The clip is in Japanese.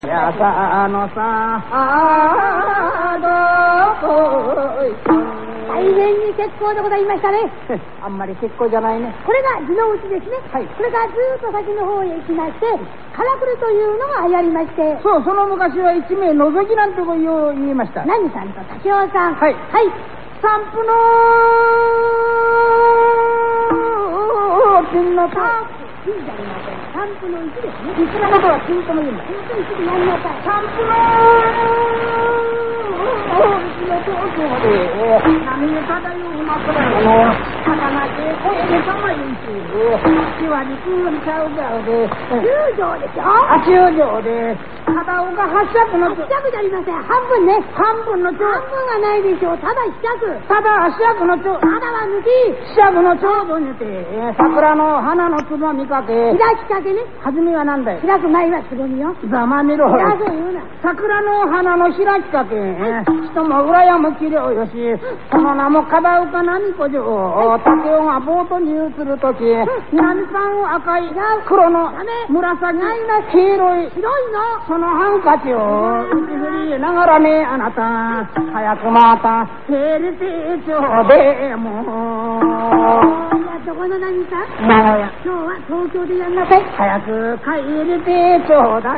やさのさどこい大変に結構でございましたね。 あんまり結構じゃないね。 これが地の内ですね。 はい。 これからずーっと先の方へ行きまして、からくりというのが流行りまして。 そう、その昔は一名覗きなんてこう言いました。 何さんと竹雄さん。 はい。 はい。 散歩の金のた金じゃありません。散歩の1ですね。 いつのことは金とも言うんだ。 本当にすぐやりなさい。 散歩の波に漂う枕の魚で声でさまいんちゅう血は陸にちゃうじゃうで 10条でしょ。 10条で片岡8尺の 8尺じゃありません。半分ね。 半分のちょ半分がないでしょう。ただ1尺。 ただ8尺のちょただは抜き。 4尺のちょうどにて桜の花のつば見かけ開きかけね。 はじめはなんだよ。 開く前はつぼみよ。 ざまみろ。 開く言うな。 桜の花の開きかけ人も羨む器量よしその名も片岡波子城竹雄がボートに移るとき南さん赤い黒の紫黄色い白いのそのハンカチを打ち振りながらねあなた早くまた整理手帳でもどこの何さん名古屋今日は東京でやんなさい。 早く帰りてちょうだ